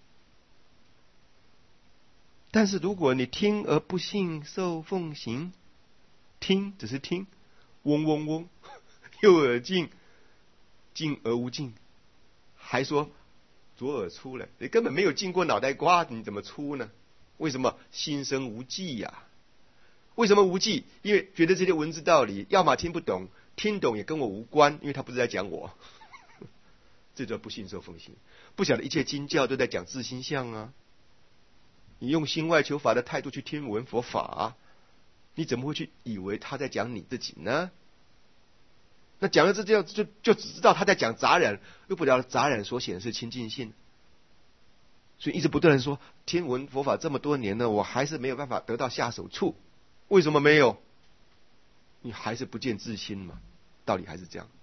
但是如果你听而不信受奉行，听只是听，嗡嗡嗡，右耳进，进而无进，还说左耳出了，你根本没有进过脑袋瓜，你怎么出呢？为什么心生无记呀？为什么无记？因为觉得这些文字道理，要么听不懂，听懂也跟我无关，因为他不是在讲我。这叫不信受奉行。不晓得一切经教都在讲自心相啊。你用心外求法的态度去听闻佛法，你怎么会去以为他在讲你自己呢？那讲了这样就只知道他在讲杂染，又不了杂染所显的是清净性。所以一直不断的说，听闻佛法这么多年了，我还是没有办法得到下手处。为什么没有？你还是不见自心嘛，道理还是这样。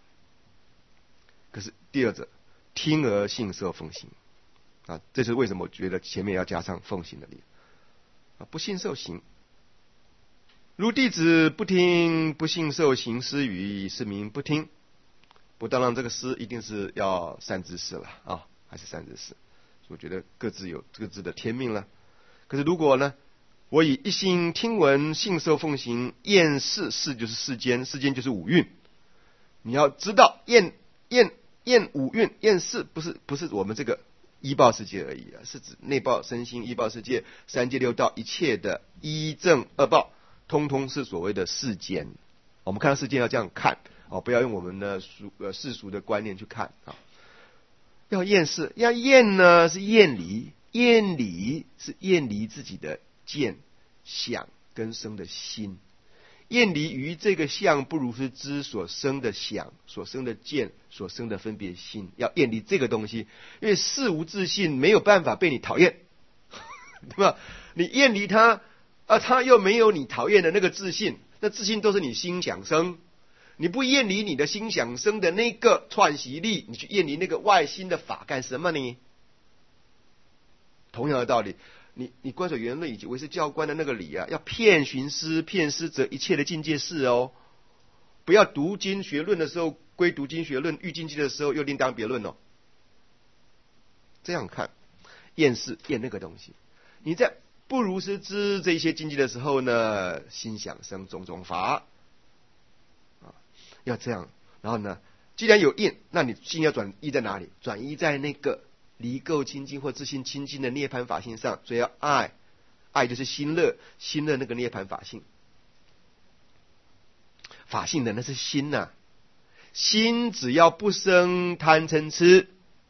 可是第二者，听而信受奉行啊，这是为什么我觉得前面要加上奉行的理啊，不信受行。如弟子不听不信受行施语，是名不听。不当然这个施一定是要善知识了啊，还是善知识。我觉得各自有各自的天命了。可是如果呢，我以一心听闻信受奉行，厌世，世就是世间，世间就是五蕴。你要知道厌五蕴，厌世不是我们这个依报世界而已啊，是指内报身心依报世界，三界六道一切的一正二报，通通是所谓的世间。我们看到世间要这样看哦，不要用我们的世俗的观念去看啊。要厌世，要厌呢是厌离，厌离是厌离自己的见、想跟生的心。厌离于这个相，不如是知所生的想、所生的见、所生的分别心。要厌离这个东西，因为事无自性，没有办法被你讨厌，对吧？你厌离它，它又没有你讨厌的那个自信，那自信都是你心想生。你不厌离你的心想生的那个串习力，你去厌离那个外心的法干什么呢？同样的道理，你观守圆论以及唯识教官的那个理啊，要骗寻思，骗思则一切的境界事哦。不要读经学论的时候归读经学论，遇境界的时候又另当别论哦。 这样看，验是验那个东西。你在不如实知这些境界的时候呢，心想生种种法啊，要这样。然后呢，既然有印，那你心要转移在哪里？转移在那个离垢清净或自性清净的涅槃法性上。所以要爱，爱就是心乐，心乐那个涅槃法性。法性的那是心呐、心只要不生贪嗔痴，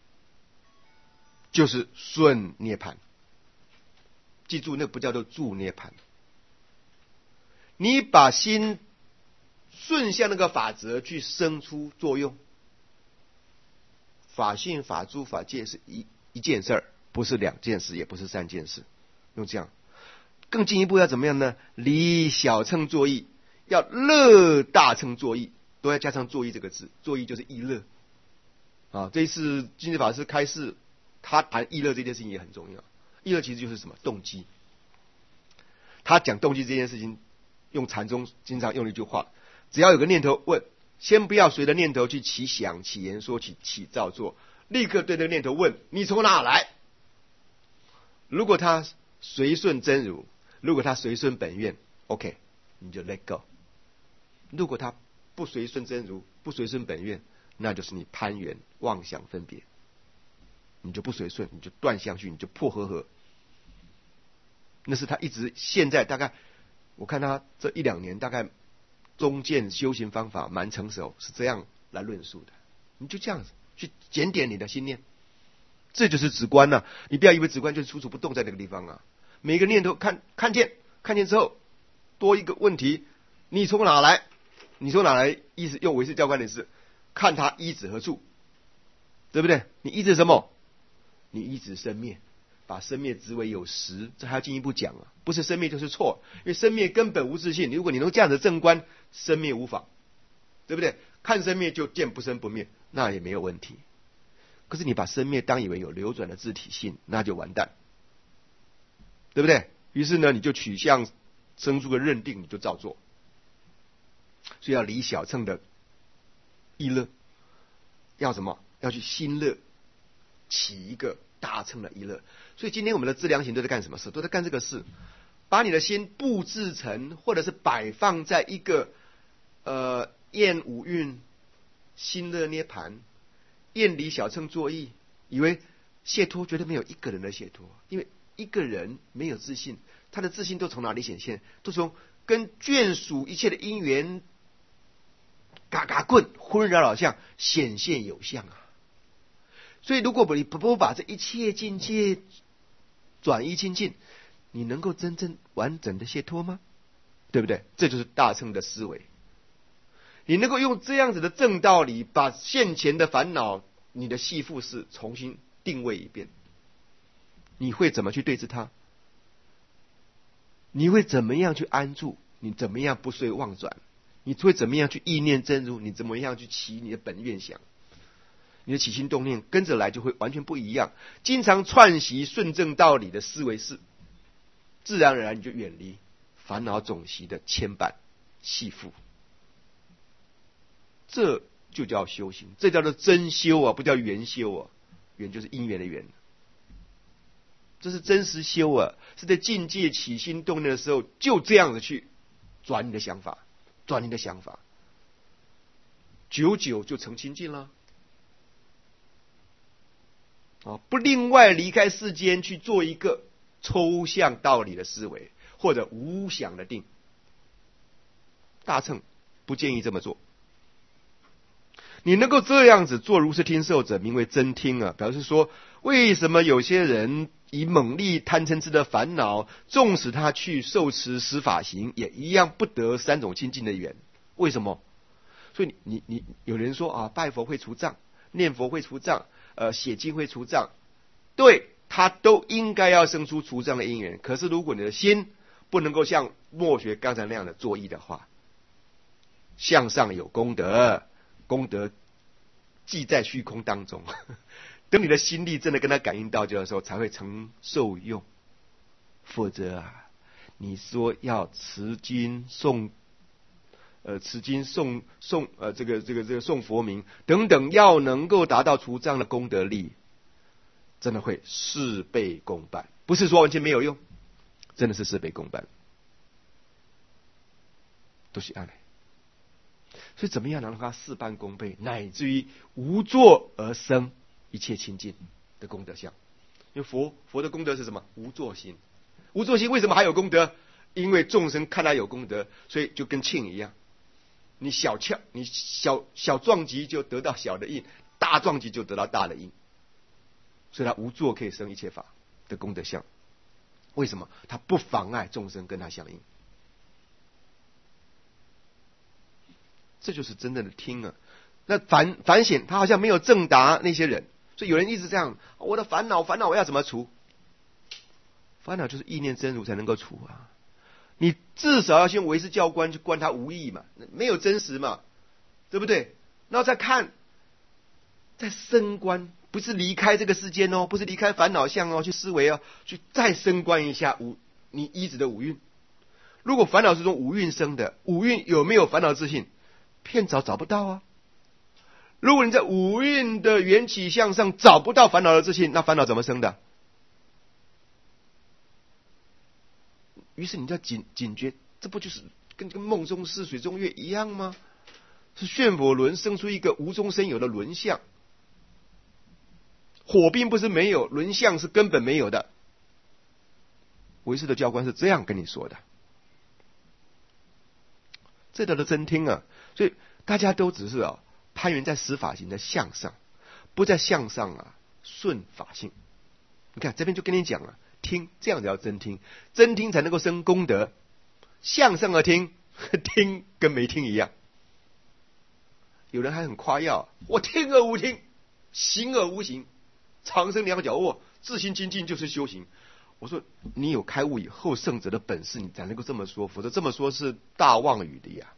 就是顺涅槃。记住，那不叫做助涅槃。你把心顺向那个法则去生出作用，法性、法住、法界是一件事儿，不是两件事，也不是三件事。用这样，更进一步要怎么样呢？离小乘作意，要乐大乘作意，都要加上作意这个字。作意就是意乐啊。这一次净智法师开示，他谈意乐这件事情也很重要。意乐其实就是什么？动机。他讲动机这件事情，用禅宗经常用的一句话：只要有个念头问，先不要随着念头去起想、起言说、起造作，立刻对那个念头问：你从哪来？如果他随顺真如，如果他随顺本愿 ，OK， 你就 let go。如果他不随顺真如，不随顺本愿，那就是你攀缘、妄想、分别，你就不随顺，你就断相续，你就破和合。那是他一直现在大概，我看他这一两年大概中见修行方法蛮成熟，是这样来论述的。你就这样子去检点你的心念，这就是止观啊。你不要以为止观就是处处不动在那个地方啊。每个念头看见之后，多一个问题：你从哪来？你从哪来？意思用唯识教观的是看他依止何处，对不对？你依止什么？你依止生灭，把生灭执为有实，这还要进一步讲啊。不是生灭就是错，因为生灭根本无自性。如果你能这样子正观，生灭无妨，对不对？看生灭就见不生不灭，那也没有问题。可是你把生灭当以为有流转的自体性，那就完蛋，对不对？于是呢，你就取向生出个认定，你就照做。所以要离小乘的意乐，要什么？要去心乐，起一个大乘的意乐。所以今天我们的资粮行都在干什么事？都在干这个事，把你的心布置成，或者是摆放在一个厌五蕴、心乐涅盘、厌离小乘作意，以为解脱绝对没有一个人的解脱，因为一个人没有自信，他的自信都从哪里显现？都从跟眷属一切的因缘嘎嘎棍昏扰扰相显现有相啊。所以如果你不把这一切境界转移清净，你能够真正完整的解脱吗？对不对？这就是大乘的思维。你能够用这样子的正道理，把现前的烦恼你的系缚式重新定位一遍，你会怎么去对治它？你会怎么样去安住？你怎么样不遂妄转？你会怎么样去意念真如？你怎么样去起你的本愿想？你的起心动念跟着来就会完全不一样。经常串习顺正道理的思维式，自然而然你就远离烦恼总习的牵绊系缚。这就叫修行，这叫做真修啊，不叫缘修啊。缘就是因缘的缘，这是真实修啊，是在境界起心动念的时候，就这样子去转你的想法，转你的想法，久久就成清净了。不另外离开世间去做一个抽象道理的思维，或者无想的定。大乘不建议这么做。你能够这样子做如是听受者，名为真听啊！表示说，为什么有些人以猛力贪嗔痴的烦恼，纵使他去受持十法行，也一样不得三种清净的缘？为什么？所以你有人说啊，拜佛会除障，念佛会除障，写经会除障，对，他都应该要生出除障的因缘。可是如果你的心不能够像墨学刚才那样的作意的话，向上有功德，功德记在虚空当中，等你的心力真的跟他感应到的时候，才会成受用。否则啊，你说要持经诵这个诵佛名等等，要能够达到除障的功德力， 真的会事倍功半，不是说完全没有用，真的是事倍功半，都是这样的。所以怎么样能让它事半功倍，乃至于无作而生一切清净的功德相？因为佛的功德是什么？无作心。无作心为什么还有功德？因为众生看他有功德，所以就跟磬一样，你小撞击就得到小的应，大撞击就得到大的应。所以他无作可以生一切法的功德相。为什么？他不妨碍众生跟他相应。这就是真正的听啊。那反省他好像没有正答那些人，所以有人一直这样，我的烦恼我要怎么除？烦恼就是意念真如才能够除啊。你至少要先为师教官去观他无义嘛，没有真实嘛，对不对？然后再看，再升观，不是离开这个世间哦，不是离开烦恼相哦，去思维哦，去再升观一下你依止的五蕴。如果烦恼是从五蕴生的，五蕴有没有烦恼自性？偏找不到啊。如果你在五蕴的缘起相上找不到烦恼的自性，那烦恼怎么生的？于是你在警觉，这不就是跟梦中似水中月一样吗？是旋火轮生出一个无中生有的轮相。火并不是没有，轮相是根本没有的。唯识的教官是这样跟你说的。这叫做真听啊。所以大家都只是攀援在实法行的相上，不在相上顺法性。你看这边就跟你讲了，听这样子要真听，真听才能够生功德。相上而听，听跟没听一样。有人还很夸耀，我听而无听，行而无行，长生两脚卧，自心清净就是修行。我说你有开悟以后圣者的本事，你才能够这么说，否则这么说是大妄语的呀。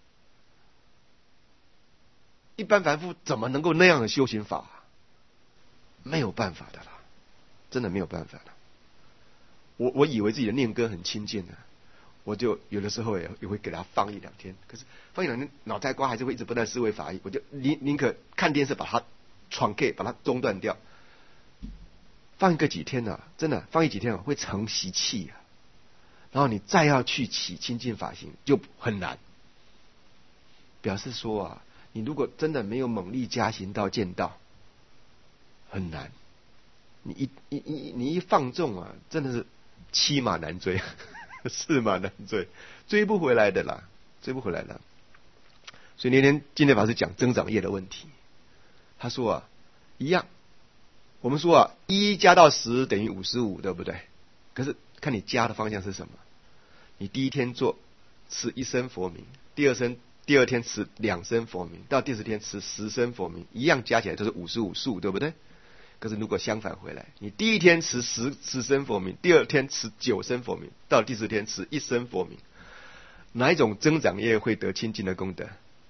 一般凡夫怎么能够那样的修行法？没有办法的啦，真的没有办法的。我以为自己的念歌很亲近的，我就有的时候也会给他放一两天，可是放一两天脑袋瓜还是会一直不断思维法义，我就宁可看电视把它闯 K， 把它中断掉。放个几天真的放几天会成习气啊，然后你再要去起清净法行就很难。表示说你如果真的没有猛力加行道见道，很难。你一放纵真的是七马难追，四马难追，追不回来的啦，追不回来了。所以那天净天法师讲增长业的问题，他说一样，我们说1加到10等于55，对不对？可是看你加的方向是什么。你第一天做持1声佛名，第二天持2声佛名，到第10天持10声佛名，一样加起来都是55数，对不对？可是如果相反回来，你第一天持10声佛名，第二天持9声佛名，到第10天持1声佛名，哪一种增长业会得清净的功德？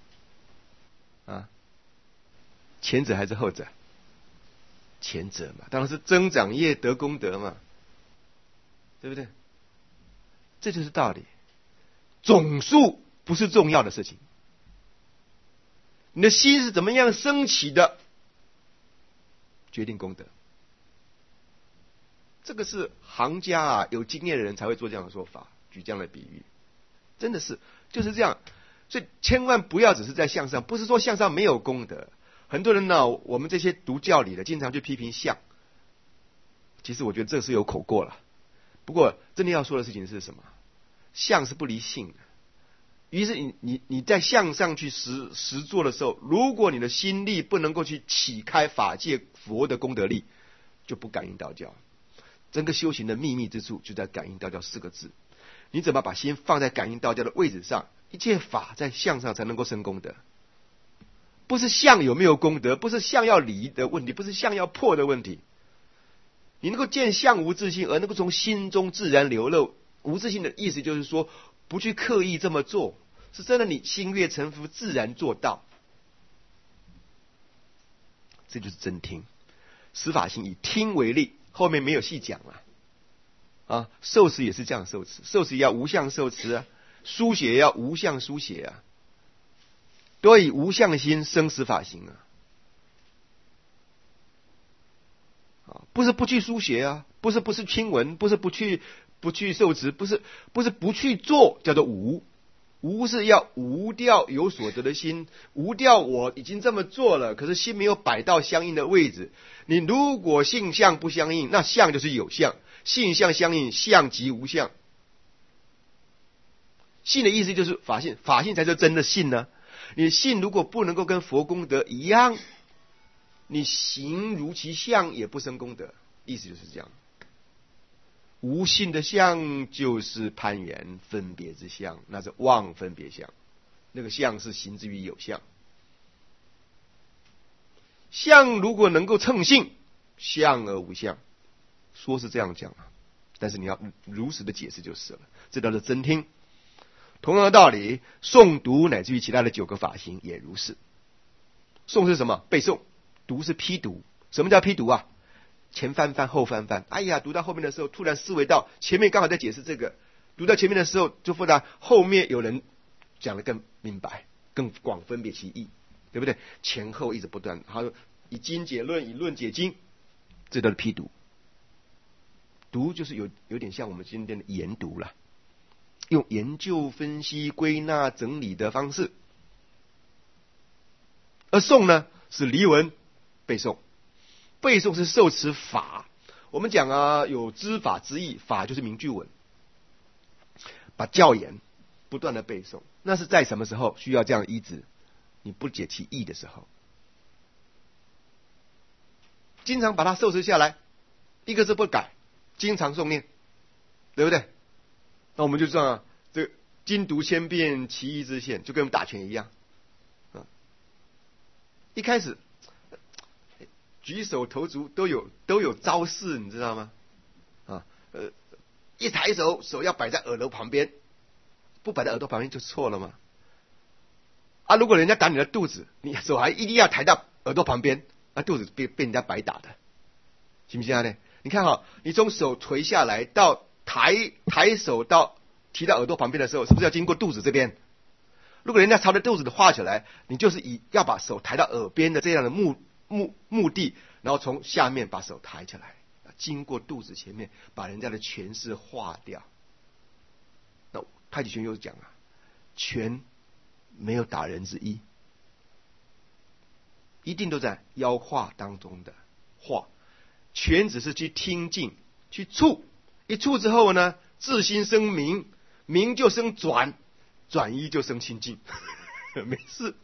前者还是后者？前者嘛，当然是增长业得功德嘛，对不对？这就是道理。总数不是重要的事情，你的心是怎么样升起的，决定功德。这个是行家有经验的人才会做这样的说法，举这样的比喻，真的是就是这样。所以千万不要只是在向上，不是说向上没有功德。很多人我们这些读教理的经常去批评相，其实我觉得这是有口过了。不过真的要说的事情是什么？相是不离性的。于是你在向上去实做的时候，如果你的心力不能够去启开法界佛的功德力，就不感应道教。整个修行的秘密之处就在感应道教4个字。你怎么把心放在感应道教的位置上，一切法在相上才能够生功德。不是相有没有功德，不是相要离的问题，不是相要破的问题。你能够见相无自性，而能够从心中自然流露。无自性的意思就是说，不去刻意这么做，是真的你心悦诚服，自然做到。这就是真听。十法行以听为例，后面没有细讲受持也是这样受持，受持也要无相受持书写也要无相书写都以无相心生十法行不是不去书写啊，不是听文，不是不去受持，不是不去做，叫做无。无是要无掉有所得的心，无掉我已经这么做了，可是心没有摆到相应的位置。你如果性相不相应，那相就是有相，性相相应，相即无相。性的意思就是法性，法性才是真的性呢。你性如果不能够跟佛功德一样，你行如其相也不生功德，意思就是这样。无性的相就是攀缘分别之相，那是妄分别相，那个相是行之于有相。相如果能够称性，相而无相，说是这样讲啊，但是你要如实的解释就是了，这叫做真听。同样的道理，诵读乃至于其他的9个法行也如是。诵是什么？背诵。读是批读。什么叫批读啊？前翻翻后翻翻，哎呀，读到后面的时候突然思维到前面刚好在解释这个，读到前面的时候就发现后面有人讲得更明白，更广分别其意，对不对？前后一直不断，还有以经解论，以论解经，这叫批读。读就是有点像我们今天的研读了，用研究分析归纳整理的方式。而诵呢是离文背诵，背诵是受持法。我们讲啊，有知法之意，法就是名句文，把教言不断的背诵，那是在什么时候需要这样依止？你不解其意的时候，经常把它受持下来，一个字不改，经常诵念，对不对？那我们就这样，这经读千遍，其义自现，就跟我们打拳一样啊。一开始举手投足都有招式，你知道吗？啊，一抬手，手要摆在耳朵旁边，不摆在耳朵旁边就错了吗？啊，如果人家打你的肚子，你手还一定要抬到耳朵旁边，那肚子被人家白打的，行不行啊？呢？你看哈，你从手垂下来到抬手到提到耳朵旁边的时候，是不是要经过肚子这边？如果人家朝着肚子的画起来，你就是要把手抬到耳边的这样的目的，然后从下面把手抬起来，经过肚子前面，把人家的拳势化掉。那太极拳又讲啊，拳没有打人之意，一定都在腰化当中的化。拳只是去听进，去触，一触之后呢，自心生明，明就生转，转一就生清净，没事。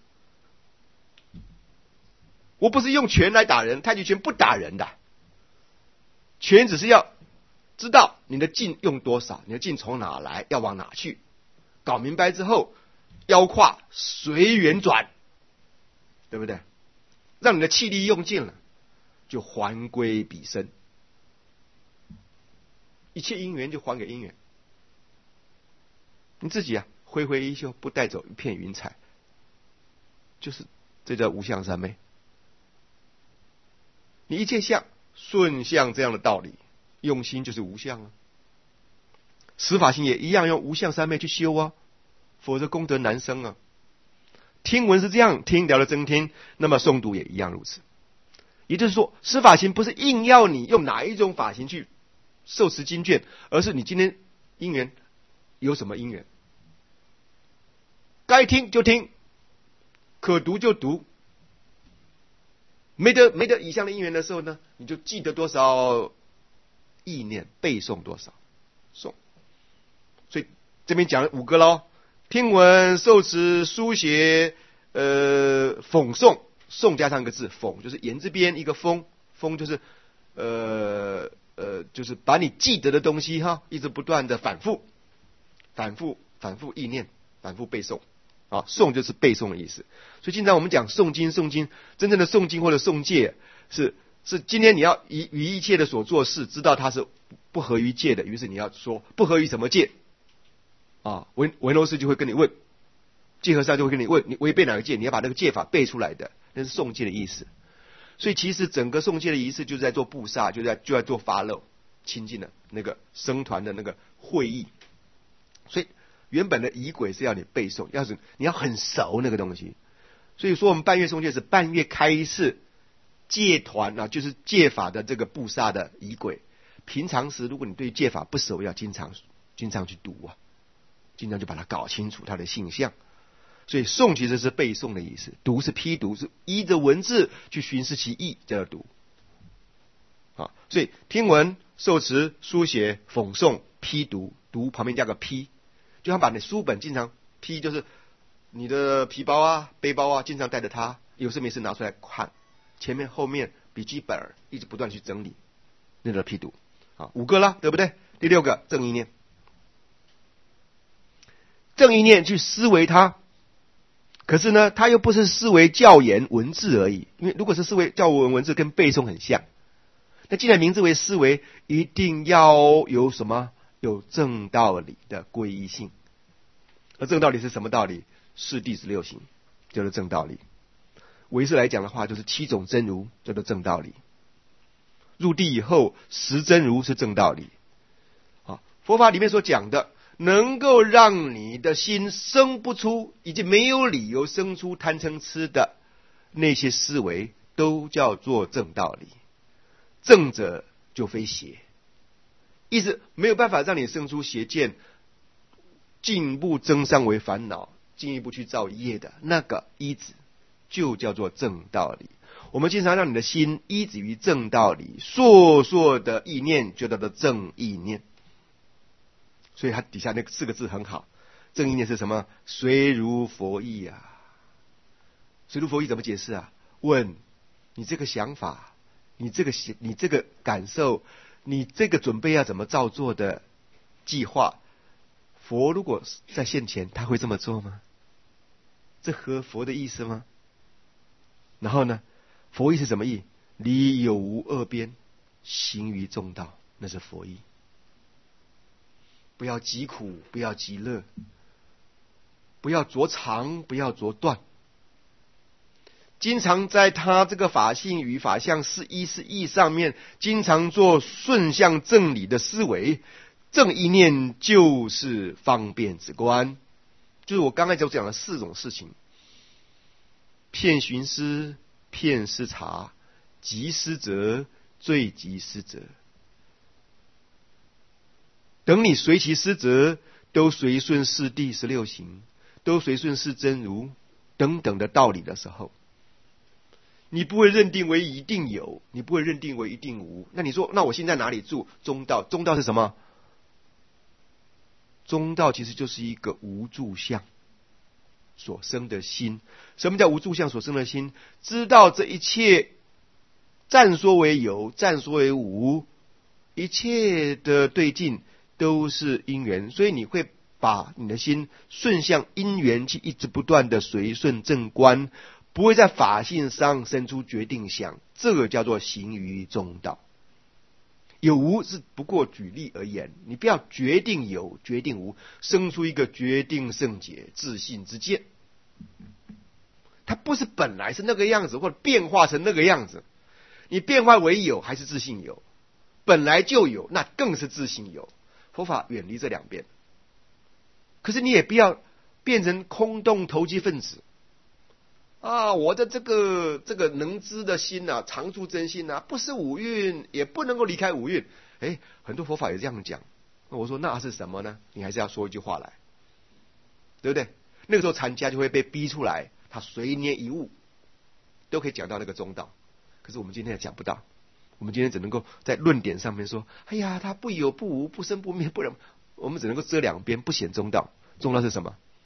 我不是用拳来打人，太极拳不打人的，拳只是要知道你的劲用多少，你的劲从哪来，要往哪去，搞明白之后，腰胯随缘转，对不对？让你的气力用尽了，就还归彼身，一切因缘就还给因缘。你自己啊，挥挥衣袖，不带走一片云彩，就是这叫无相三昧。你一切相顺相这样的道理，用心就是无相啊。十法行也一样，用无相三昧去修啊，否则功德难生啊。听闻是这样听，聊了真听，那么诵读也一样如此。也就是说，十法行不是硬要你用哪一种法行去受持经卷，而是你今天因缘有什么因缘，该听就听，可读就读。没得以上的因缘的时候呢，你就记得多少意念，背诵多少诵。所以这边讲了5个咯，听闻、受持、书写、讽诵，诵加上一个字，讽就是言字边一个风，风就是就是把你记得的东西哈，一直不断的反复意念，反复背诵。啊，诵就是背诵的意思。所以经常我们讲诵经，真正的诵经或者诵戒是今天你要于一切的所做事，知道它是不合于戒的，于是你要说不合于什么戒啊？文罗师就会跟你问，戒和尚就会跟你问，你违背哪个戒？你要把那个戒法背出来的，那是诵戒的意思。所以其实整个诵戒的仪式就是在做布萨，就在做发漏清净的那个僧团的那个会议。所以原本的仪轨是要你背诵，你要很熟那个东西。所以说我们半月诵戒是半月开示， 戒团啊，就是戒法的这个布萨的仪轨。平常时如果你对戒法不熟，要经常去读啊，经常就把它搞清楚它的性相。所以诵其实是背诵的意思，读是批读，是依着文字去寻思其意，叫做读。啊，所以听闻、受持、书写、讽诵、批读，读旁边加个批，就像把你书本经常批，就是你的皮包啊、背包啊，经常带着它，有事没事拿出来看，前面后面笔记本一直不断去整理，那叫批读。啊，5个了，对不对？第6个正意念，正意念去思维它。可是呢，它又不是思维教言文字而已，因为如果是思维教文文字，跟背诵很像。那既然名字为思维，一定要有什么？有正道理的皈依性。而正道理是什么道理？是第16行，叫做正道理。唯识来讲的话，就是7种真如，叫做正道理。入地以后10真如是正道理。啊，佛法里面所讲的，能够让你的心生不出，已经没有理由生出贪嗔痴的那些思维，都叫做正道理。正者就非邪，意思没有办法让你生出邪见，进一步增上为烦恼，进一步去造业的那个依止，就叫做正道理。我们经常让你的心依止于正道理，烁烁的意念就叫做正意念。所以它底下那4个字很好，正意念是什么？随如佛意啊。随如佛意怎么解释啊？问你这个想法，你这个感受，你这个准备要怎么照做的计划，佛如果在现前，他会这么做吗？这合佛的意思吗？然后呢，佛意是什么意？离有无二边，行于中道，那是佛意。不要极苦，不要极乐，不要着长，不要着断。经常在他这个法性与法相是一是义上面，经常做顺向正理的思维。正意念就是方便之观，就是我刚才就讲了4种事情：骗寻思、骗思察、即思则、最即思则。等你随其思则，都随顺四谛16行，都随顺四真如等等的道理的时候，你不会认定为一定有，你不会认定为一定无。那你说，那我现在哪里住？中道。中道是什么？中道其实就是一个无住相所生的心。什么叫无住相所生的心？知道这一切暂说为有，暂说为无，一切的对境都是因缘，所以你会把你的心顺向因缘去一直不断的随顺正观，不会在法性上生出决定相，这个叫做行于中道。有无是不过举例而言，你不要决定有决定无，生出一个决定胜解自信之见。它不是本来是那个样子，或者变化成那个样子。你变化为有还是自信有？本来就有，那更是自信有。佛法远离这2边。可是你也不要变成空洞投机分子啊！我的这个能知的心啊，常住真心啊，不是五蕴，也不能够离开五蕴。很多佛法也这样讲。我说那是什么呢？你还是要说一句话来，对不对？那个时候禅家就会被逼出来，他随念一物都可以讲到那个中道。可是我们今天也讲不到，我们今天只能够在论点上面说，他不有不无，不生不灭，不能。我们只能够遮2边，不显中道。中道是什么？